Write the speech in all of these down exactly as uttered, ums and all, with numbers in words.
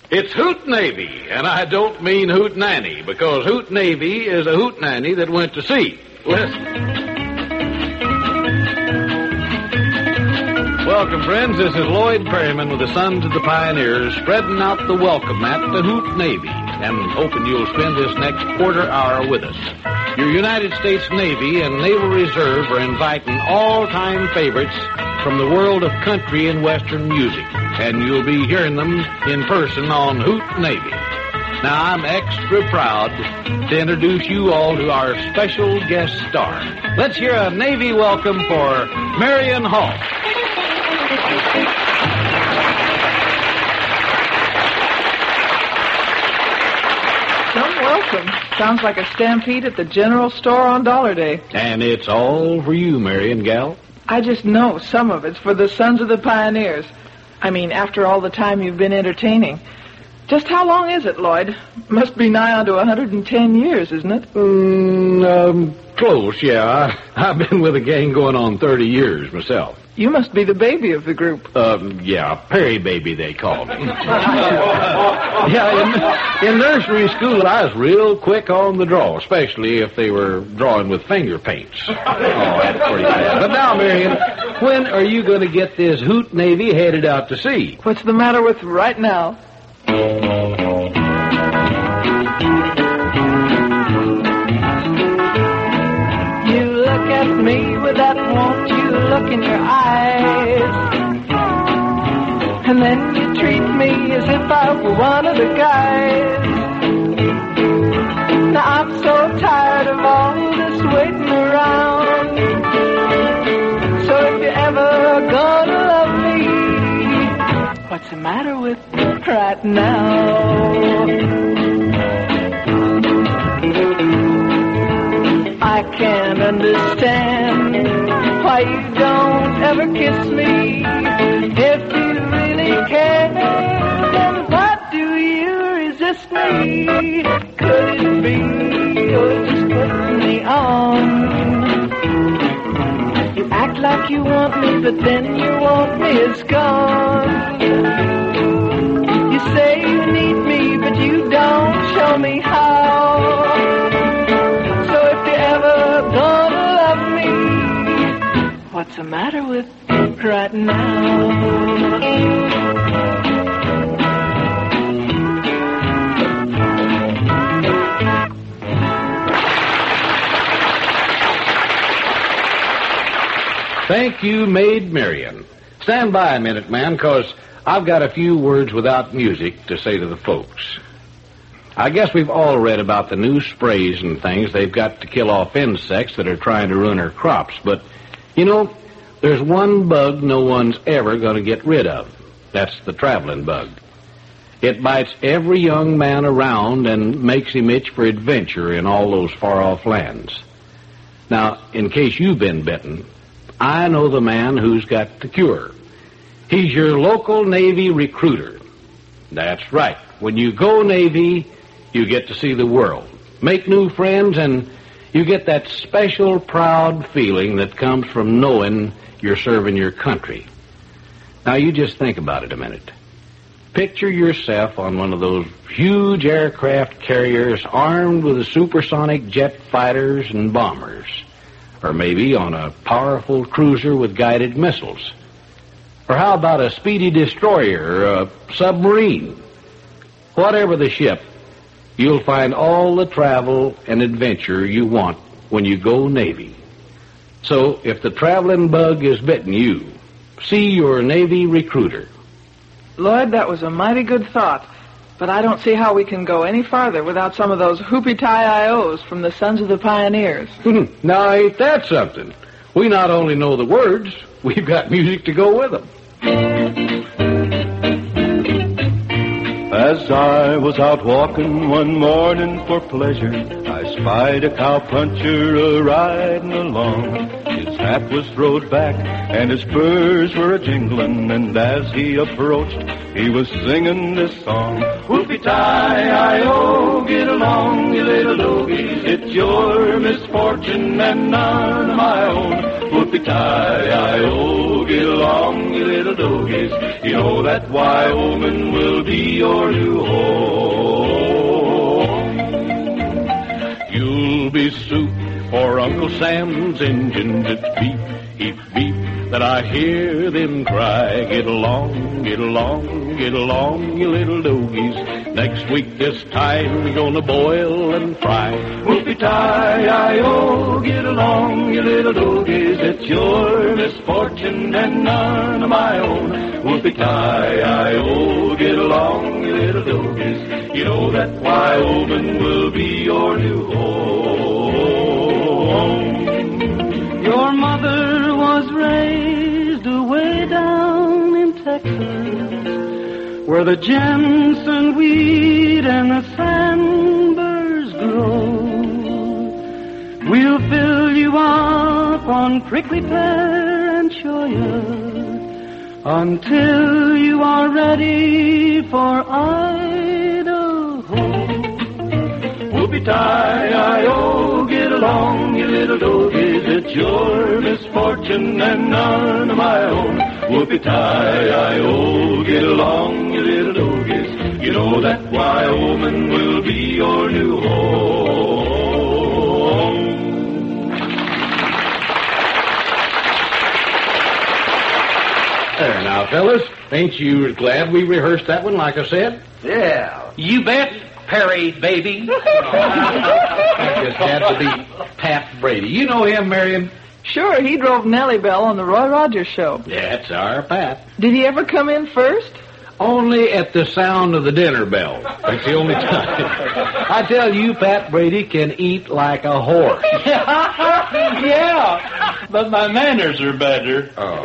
It's Hoot Navy, and I don't mean Hoot Nanny, because Hoot Navy is a Hoot Nanny that went to sea. Listen. Welcome, friends. This is Lloyd Perryman with the Sons of the Pioneers, spreading out the welcome mat to Hoot Navy, and hoping you'll spend this next quarter hour with us. Your United States Navy and Naval Reserve are inviting all-time favorites from the world of country and western music, and you'll be hearing them in person on Hoot Navy. Now, I'm extra proud to introduce you all to our special guest star. Let's hear a Navy welcome for Marion Hall. Some welcome. Sounds like a stampede at the general store on Dollar Day. And it's all for you, Marion, gal. I just know some of it's for the Sons of the Pioneers. I mean, after all the time you've been entertaining. Just how long is it, Lloyd? Must be nigh on to one hundred ten years, isn't it? Mm, um, close, yeah. I, I've been with the gang going on thirty years myself. You must be the baby of the group. Um, yeah, Perry Baby, they called me. Yeah, in, in nursery school, I was real quick on the draw, especially if they were drawing with finger paints. Oh, that's pretty bad. But now, Marion, when are you going to get this Hoot Navy headed out to sea? What's the matter with right now? You look at me with that won't you look in your eyes, and then you treat me as if I were one of the guys. Now I'm so tired of all this waiting around, so if you're ever gonna love me, what's the matter with right now? I can't understand why you don't ever kiss me. If you really care, then why do you resist me? Could it be you're just putting me on? You act like you want me, but then you want me is gone. You say you need me, but you don't show me how. So if you're ever gonna love me, what's the matter with right now? Thank you, Maid Marion. Stand by a minute, man, because I've got a few words without music to say to the folks. I guess we've all read about the new sprays and things they've got to kill off insects that are trying to ruin our crops. But, you know, there's one bug no one's ever going to get rid of. That's the traveling bug. It bites every young man around and makes him itch for adventure in all those far-off lands. Now, in case you've been bitten, I know the man who's got the cure. He's your local Navy recruiter. That's right. When you go Navy, you get to see the world, make new friends, and you get that special proud feeling that comes from knowing you're serving your country. Now, you just think about it a minute. Picture yourself on one of those huge aircraft carriers armed with the supersonic jet fighters and bombers, or maybe on a powerful cruiser with guided missiles. Or how about a speedy destroyer or a submarine? Whatever the ship, you'll find all the travel and adventure you want when you go Navy. So if the traveling bug is bitten you, see your Navy recruiter. Lloyd, that was a mighty good thought, but I don't see how we can go any farther without some of those hoopy-tie-I Os from the Sons of the Pioneers. Now, ain't that something? We not only know the words, we've got music to go with them. As I was out walking one morning for pleasure, I spied a cowpuncher a-riding along. His hat was throwed back, and his spurs were a-jingling, and as he approached, he was singing this song. Whoopie-tie-I-O, get along, you little doggies, it's your misfortune and none of my own. Whoopie-tie-I-O, get along, you little doggies, you know that Wyoming will be your new home. You'll be soup for Uncle Sam's engines. It's beep, beep, beep that I hear them cry. Get along, get along, get along, you little doggies. Next week this time we're gonna boil and fry. Whoopie-tie-I-O, get along, you little doggies. It's your misfortune and none of my own. Whoopie-tie-I-O, get along, you little doggies. You know that Wyoming will be your new home. Your mother was raised away down in Texas, where the Jensen weed and the sandburrs grow. We'll fill you up on prickly pear and cholla until you are ready for Idaho. Whoopie-tie-I-O, get along, you little doggies. It's your misfortune and none of my own. Whoopie-tie-I-O, get along, you little doggies. You know that Wyoming will be your new home. There now, fellas. Ain't you glad we rehearsed that one like I said? Yeah. You bet, Perry, baby. That just had to be Pat Brady. You know him, Marion? Sure, he drove Nellie Bell on the Roy Rogers show. That's our Pat. Did he ever come in first? Only at the sound of the dinner bell. That's the only time. I tell you, Pat Brady can eat like a horse. Yeah, but my manners are better. Oh.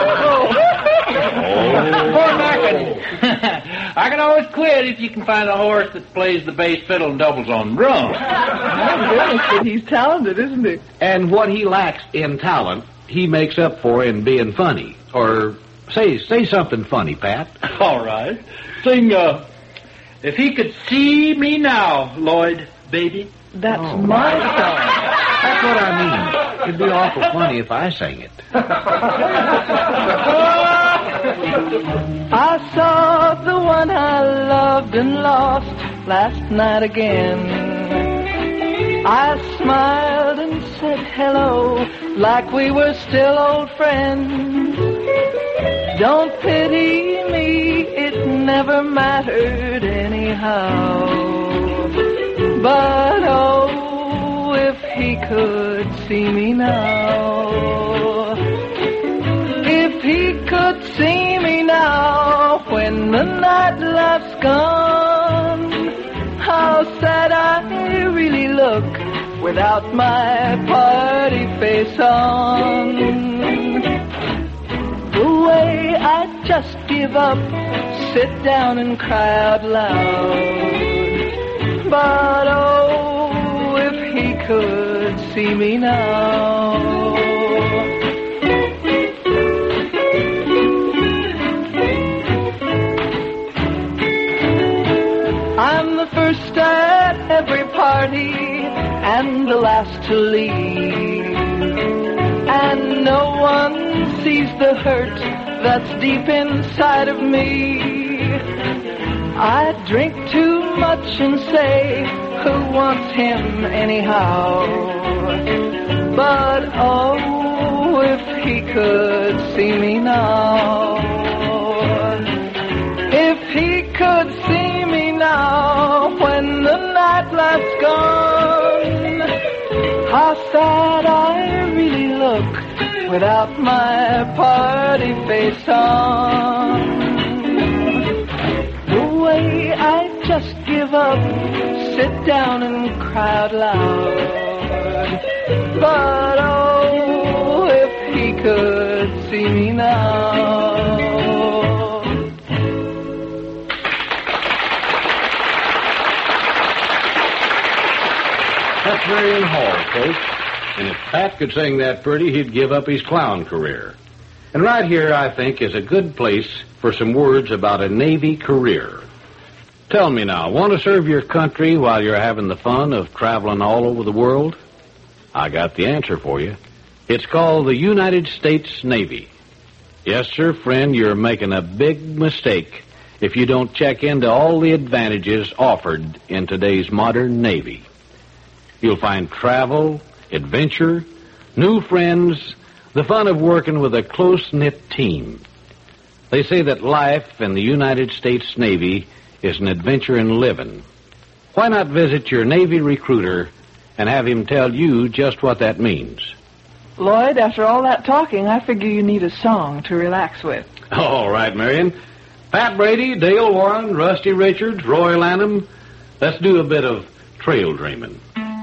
Poor Mackin. I can always quit if you can find a horse that plays the bass fiddle and doubles on drum. My goodness, but he's talented, isn't he? And what he lacks in talent, he makes up for in being funny. Or say say something funny, Pat. All right. Sing, uh, If He Could See Me Now, Lloyd, baby. That's Oh. my song. That's what I mean. It'd be awful funny if I sang it. I saw the one I loved and lost last night again. I smiled and said hello like we were still old friends. Don't pity me, it never mattered anyhow. But oh, if he could see me now. If he could see me now when the night life's gone, how sad I really look without my party face on. The way I just give up, sit down and cry out loud. But oh, if he could see me now. I'm the first at every party and the last to leave. And no one sees the hurt that's deep inside of me. I drink too much and say, who wants him anyhow? But oh, if he could see me now. If he could see me now when the night life's gone, how sad I really look without my party face on. The way I just give up, sit down and cry out loud. But oh, if he could see me now. That's Marion Hall, folks. And if Pat could sing that pretty, he'd give up his clown career. And right here, I think, is a good place for some words about a Navy career. Tell me now, want to serve your country while you're having the fun of traveling all over the world? I got the answer for you. It's called the United States Navy. Yes, sir, friend, you're making a big mistake if you don't check into all the advantages offered in today's modern Navy. You'll find travel, adventure, new friends, the fun of working with a close-knit team. They say that life in the United States Navy is an adventure in living. Why not visit your Navy recruiter and have him tell you just what that means? Lloyd, after all that talking, I figure you need a song to relax with. All right, Marion. Pat Brady, Dale Warren, Rusty Richards, Roy Lanham. Let's do a bit of trail dreaming.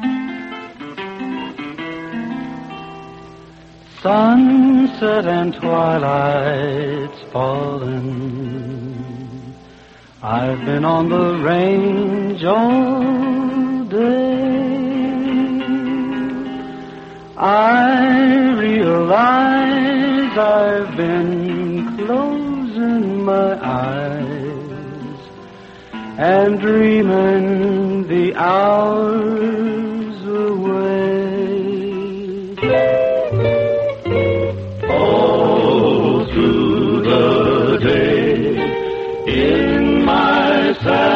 Sunset and twilight's fallen. I've been on the range all day. I realize I've been closing my eyes and dreaming the hours away. All through the day in my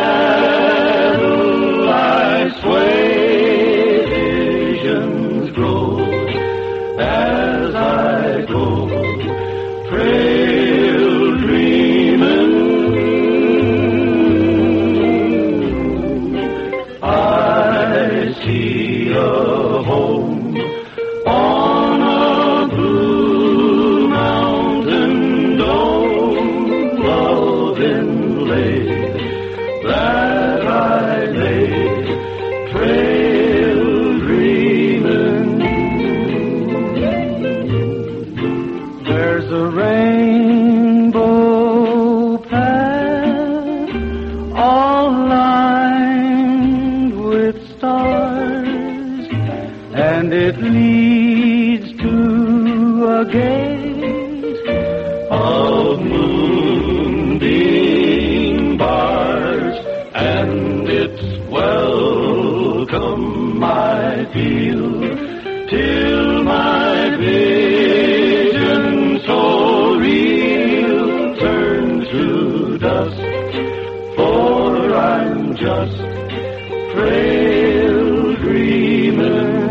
saddle I sway, visions grow as I go, trail dreaming. I see a home on a blue mountain dome, love inlaid that I lay, trail dreaming. There's a rainbow path all lined with stars, and it leads to a gate of moonbeam bars, and it's welcome I feel till my vision so real turns to dust, for I'm just trail dreaming.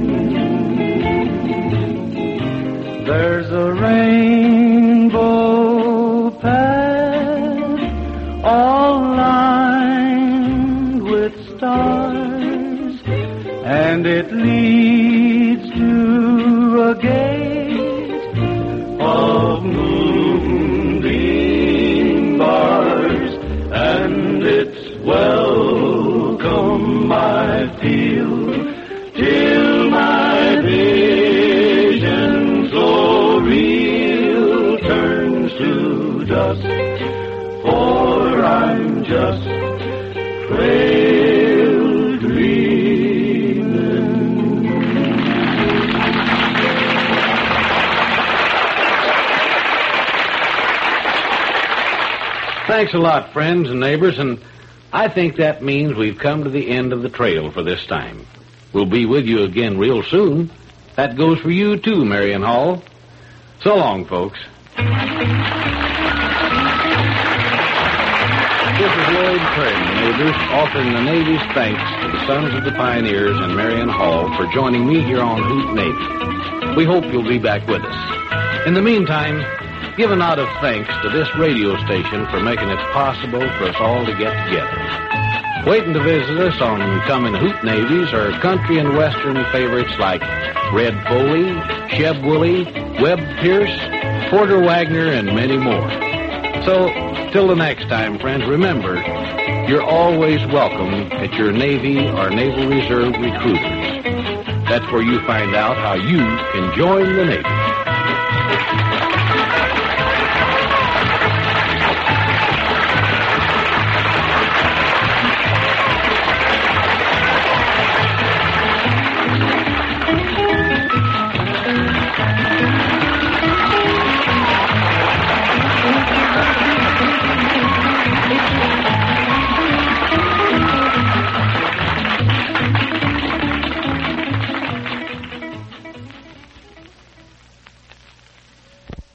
There's a rainbow path all lined with stars, and it leads to a gate of moonbeam bars, and it's welcome I feel till my vision so real turns to dust, for I'm just trail dreaming. Thanks a lot, friends and neighbors, and I think that means we've come to the end of the trail for this time. We'll be with you again real soon. That goes for you, too, Marion Hall. So long, folks. This is Lloyd Craig, neighbors, offering the Navy's thanks to the Sons of the Pioneers and Marion Hall for joining me here on Hoot Navy. We hope you'll be back with us. In the meantime, give a nod of thanks to this radio station for making it possible for us all to get together. Waiting to visit us on coming Hoot Navies are country and western favorites like Red Foley, Sheb Woolley, Webb Pierce, Porter Wagner, and many more. So, till the next time, friends, remember, you're always welcome at your Navy or Naval Reserve recruiters. That's where you find out how you can join the Navy.